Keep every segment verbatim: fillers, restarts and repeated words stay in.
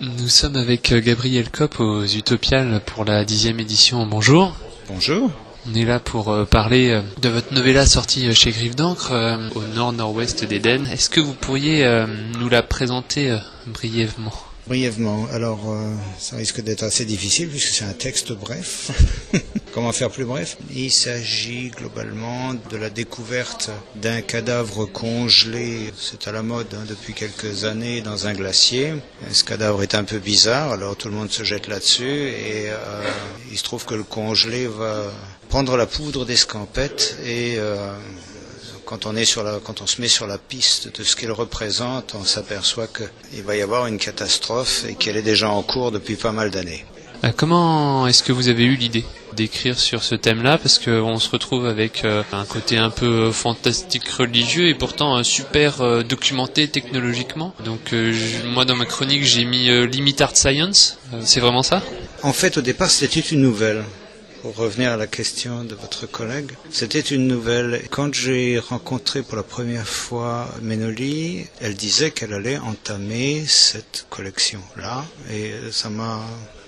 Nous sommes avec Gabriel Kopp aux Utopiales pour la dixième édition. Bonjour. Bonjour. On est là pour parler de votre novella sortie chez Griffe d'encre au nord-nord-ouest d'Éden. Est-ce que vous pourriez nous la présenter brièvement ? Brièvement, alors euh, ça risque d'être assez difficile puisque c'est un texte bref. Comment faire plus bref ? Il s'agit globalement de la découverte d'un cadavre congelé, c'est à la mode hein, depuis quelques années dans un glacier. Ce cadavre est un peu bizarre, alors tout le monde se jette là-dessus et euh, il se trouve que le congelé va prendre la poudre d'escampette et euh, Quand on, est sur la, quand on se met sur la piste de ce qu'il représente, on s'aperçoit qu'il va y avoir une catastrophe et qu'elle est déjà en cours depuis pas mal d'années. Comment est-ce que vous avez eu l'idée d'écrire sur ce thème-là ? Parce qu'on se retrouve avec un côté un peu fantastique religieux et pourtant super documenté technologiquement. Donc je, moi dans ma chronique j'ai mis euh, Limit Art Science, c'est vraiment ça ? En fait au départ c'était une nouvelle. Pour revenir à la question de votre collègue, c'était une nouvelle. Quand j'ai rencontré pour la première fois Ménoli, elle disait qu'elle allait entamer cette collection-là, et ça m'a,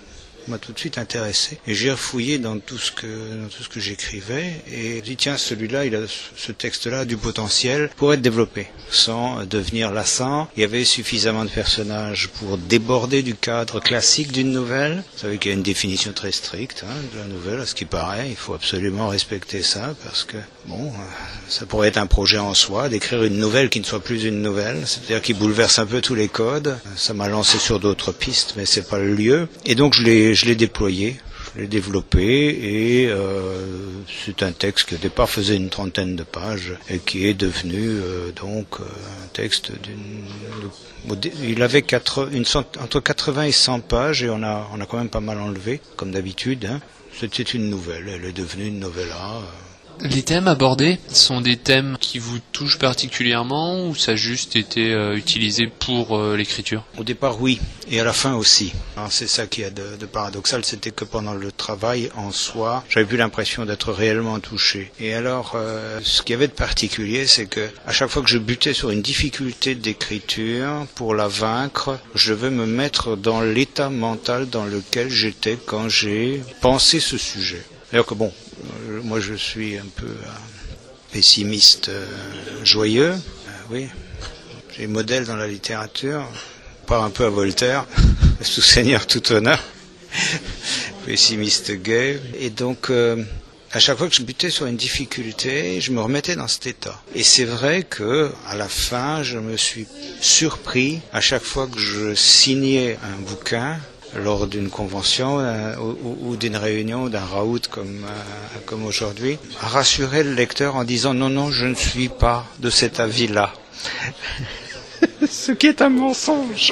m'a tout de suite intéressé. Et j'ai refouillé dans tout ce que, dans tout ce que j'écrivais, et j'ai dit tiens, celui-là, il a, ce texte-là a du potentiel pour être développé, sans devenir lassant. Il y avait suffisamment de personnages pour déborder du cadre classique d'une nouvelle. Vous savez qu'il y a une définition très stricte hein, de la nouvelle, à ce qui paraît. Il faut absolument respecter ça, parce que, bon, ça pourrait être un projet en soi, d'écrire une nouvelle qui ne soit plus une nouvelle, c'est-à-dire qui bouleverse un peu tous les codes. Ça m'a lancé sur d'autres pistes, mais c'est pas le lieu. Et donc je l'ai, je l'ai déployé. Je l'ai développé et euh, c'est un texte qui au départ faisait une trentaine de pages et qui est devenu euh, donc euh, un texte d'une... De, il avait quatre, une cent, entre quatre-vingts et cent pages et on a, on a quand même pas mal enlevé, comme d'habitude. Hein. C'était une nouvelle, elle est devenue une novella. Les thèmes abordés sont des thèmes qui vous touchent particulièrement ou ça a juste été euh, utilisé pour euh, l'écriture ? Au départ, oui, et à la fin aussi. Alors, c'est ça qui est de, de paradoxal, c'était que pendant le travail en soi, j'avais plus l'impression d'être réellement touché. Et alors, euh, ce qu'il y avait de particulier, c'est que à chaque fois que je butais sur une difficulté d'écriture, pour la vaincre, je devais me mettre dans l'état mental dans lequel j'étais quand j'ai pensé ce sujet. Alors que bon, euh, moi je suis un peu euh, pessimiste euh, joyeux, euh, oui, j'ai modèle dans la littérature, on part un peu à Voltaire, tout seigneur, tout honneur, pessimiste gay, et donc euh, à chaque fois que je butais sur une difficulté, je me remettais dans cet état. Et c'est vrai que à la fin, je me suis surpris à chaque fois que je signais un bouquin, lors d'une convention euh, ou, ou d'une réunion ou d'un raout comme, euh, comme aujourd'hui, à rassurer le lecteur en disant non, non, je ne suis pas de cet avis-là. Ce qui est un mensonge.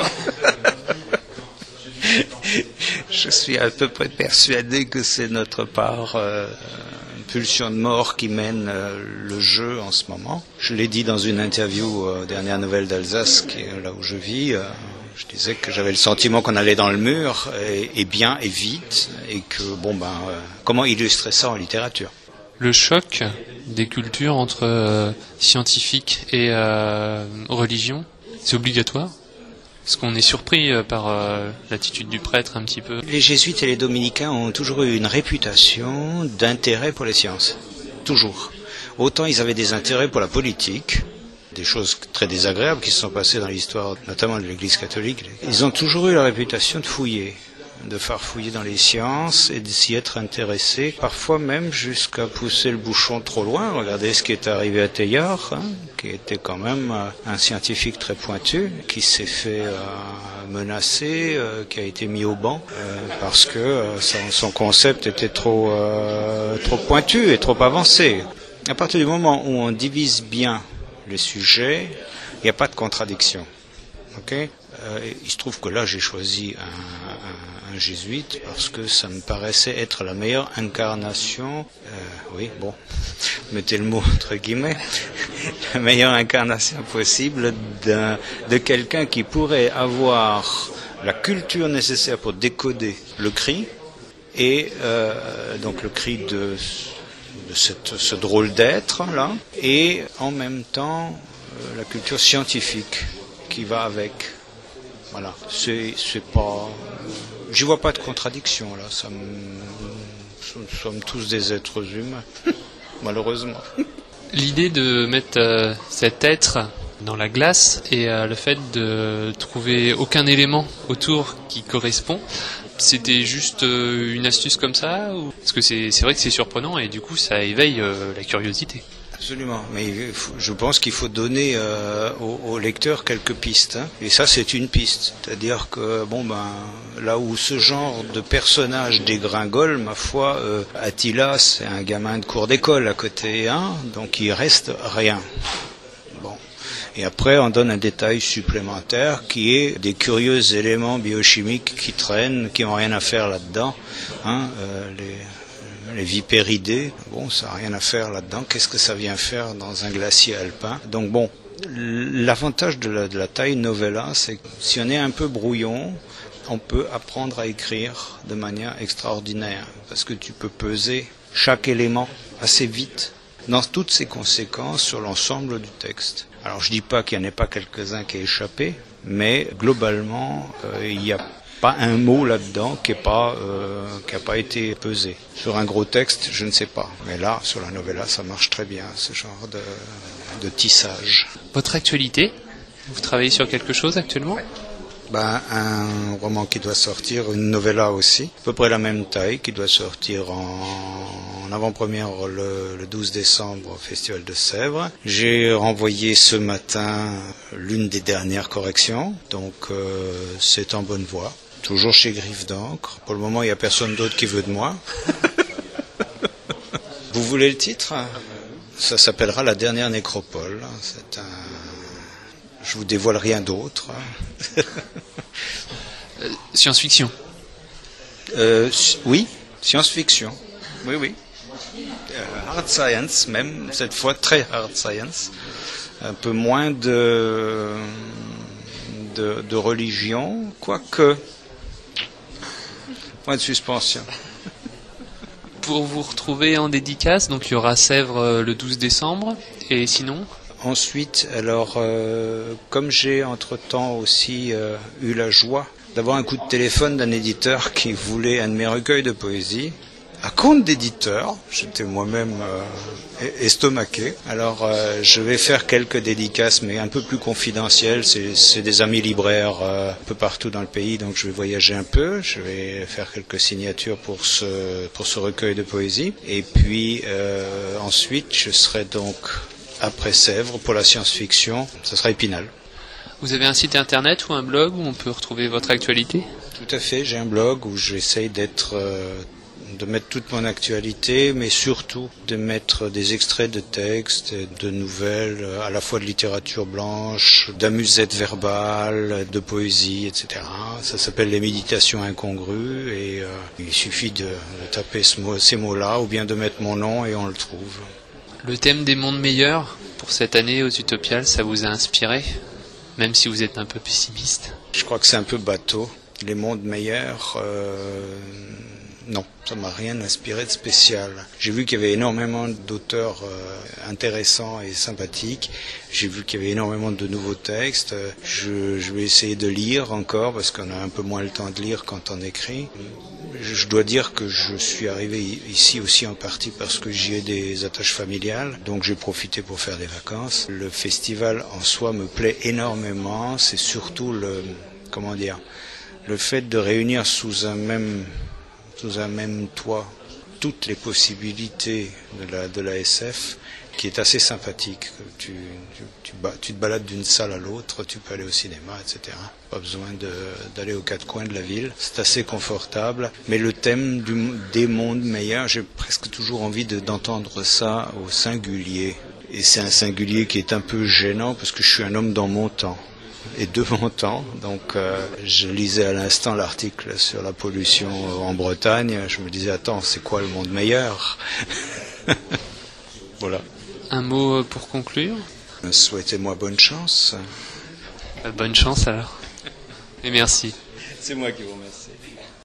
Je suis à peu près persuadé que c'est notre part euh, une pulsion de mort qui mène euh, le jeu en ce moment. Je l'ai dit dans une interview euh, Dernière Nouvelle d'Alsace, qui est là où je vis. Euh, Je disais que j'avais le sentiment qu'on allait dans le mur, et, et bien et vite, et que, bon ben, euh, comment illustrer ça en littérature ? Le choc des cultures entre euh, scientifique et euh, religion, c'est obligatoire ? Est-ce qu'on est surpris euh, par euh, l'attitude du prêtre un petit peu ? Les jésuites et les dominicains ont toujours eu une réputation d'intérêt pour les sciences. Toujours. Autant ils avaient des intérêts pour la politique, des choses très désagréables qui se sont passées dans l'histoire, notamment de l'Église catholique. Ils ont toujours eu la réputation de fouiller, de farfouiller dans les sciences et de s'y être intéressés, parfois même jusqu'à pousser le bouchon trop loin. Regardez ce qui est arrivé à Teilhard, hein, qui était quand même un scientifique très pointu, qui s'est fait euh, menacer, euh, qui a été mis au banc, euh, parce que euh, son, son concept était trop, euh, trop pointu et trop avancé. À partir du moment où on divise bien les sujets, il n'y a pas de contradiction. Okay euh, il se trouve que là, j'ai choisi un, un, un jésuite parce que ça me paraissait être la meilleure incarnation, euh, oui, bon, mettez le mot entre guillemets, la meilleure incarnation possible d'un, de quelqu'un qui pourrait avoir la culture nécessaire pour décoder le cri, et euh, donc le cri de... de cette, ce drôle d'être là, et en même temps euh, la culture scientifique qui va avec. Voilà, c'est, c'est pas... J'y vois pas de contradiction, là. Ça me... Nous sommes tous des êtres humains, malheureusement. L'idée de mettre euh, cet être dans la glace et euh, le fait de trouver aucun élément autour qui correspond, c'était juste euh, une astuce comme ça ou... Parce que c'est, c'est vrai que c'est surprenant et du coup ça éveille euh, la curiosité. Absolument, mais je pense qu'il faut donner euh, au, au lecteur quelques pistes, hein. Et ça c'est une piste, c'est-à-dire que bon ben là où ce genre de personnage dégringole, ma foi, euh, Attila c'est un gamin de cours d'école à côté, hein, donc il reste rien. Bon, et après on donne un détail supplémentaire qui est des curieux éléments biochimiques qui traînent, qui n'ont rien à faire là-dedans, hein, euh, les Les vipéridés, bon, ça n'a rien à faire là-dedans. Qu'est-ce que ça vient faire dans un glacier alpin? Donc bon, l'avantage de la, de la taille novella, c'est que si on est un peu brouillon, on peut apprendre à écrire de manière extraordinaire. Parce que tu peux peser chaque élément assez vite dans toutes ses conséquences sur l'ensemble du texte. Alors je dis pas qu'il n'y en ait pas quelques-uns qui aient échappé, mais globalement, euh, il y a pas un mot là-dedans qui n'a pas, euh, qui a pas été pesé. Sur un gros texte, je ne sais pas. Mais là, sur la novella, ça marche très bien, ce genre de, de tissage. Votre actualité? Vous travaillez sur quelque chose actuellement? Ben, un roman qui doit sortir, une novella aussi, à peu près la même taille, qui doit sortir en, en avant-première le, le douze décembre au Festival de Sèvres. J'ai renvoyé ce matin l'une des dernières corrections, donc euh, c'est en bonne voie. Toujours chez Griffe d'encre. Pour le moment, il n'y a personne d'autre qui veut de moi. Vous voulez le titre? Ça s'appellera La dernière nécropole. C'est un... Je vous dévoile rien d'autre. euh, Science-fiction. Euh, oui, science-fiction. Oui, oui. Euh, hard science, même, cette fois très hard science. Un peu moins de, de, de religion, quoique. Point de suspension. Pour vous retrouver en dédicace, donc il y aura Sèvres le douze décembre, et sinon? Ensuite, alors, euh, comme j'ai entre-temps aussi euh, eu la joie d'avoir un coup de téléphone d'un éditeur qui voulait un de mes recueils de poésie, à compte d'éditeur, j'étais moi-même euh, estomaqué. Alors, euh, je vais faire quelques dédicaces, mais un peu plus confidentielles. C'est, c'est des amis libraires euh, un peu partout dans le pays, donc je vais voyager un peu. Je vais faire quelques signatures pour ce, pour ce recueil de poésie. Et puis, euh, ensuite, je serai donc... après Sèvres, pour la science-fiction, ça sera Épinal. Vous avez un site internet ou un blog où on peut retrouver votre actualité? Tout à fait, j'ai un blog où j'essaye d'être, euh, de mettre toute mon actualité, mais surtout de mettre des extraits de textes, de nouvelles, à la fois de littérature blanche, d'amusette verbale, de poésie, et cetera. Ça s'appelle les méditations incongrues et euh, il suffit de, de taper ce mot, ces mots-là ou bien de mettre mon nom et on le trouve. Le thème des mondes meilleurs, pour cette année aux Utopiales, ça vous a inspiré? Même si vous êtes un peu pessimiste. Je crois que c'est un peu bateau. Les mondes meilleurs, euh, non, ça m'a rien inspiré de spécial. J'ai vu qu'il y avait énormément d'auteurs euh, intéressants et sympathiques. J'ai vu qu'il y avait énormément de nouveaux textes. Je, je vais essayer de lire encore, parce qu'on a un peu moins le temps de lire quand on écrit. Je dois dire que je suis arrivé ici aussi en partie parce que j'y ai des attaches familiales, donc j'ai profité pour faire des vacances. Le festival en soi me plaît énormément, c'est surtout le, comment dire, le fait de réunir sous un même, sous un même toit toutes les possibilités de la, de la S F, qui est assez sympathique. Tu, tu, tu, tu te balades d'une salle à l'autre, tu peux aller au cinéma, et cetera. Pas besoin de, d'aller aux quatre coins de la ville. C'est assez confortable. Mais le thème du, des mondes meilleurs, j'ai presque toujours envie de, d'entendre ça au singulier. Et c'est un singulier qui est un peu gênant parce que je suis un homme dans mon temps. Et de mon temps, donc euh, je lisais à l'instant l'article sur la pollution en Bretagne. Je me disais, attends, c'est quoi le monde meilleur? Voilà. Un mot pour conclure? Souhaitez-moi bonne chance. Bonne chance alors. Et merci. C'est moi qui vous remercie.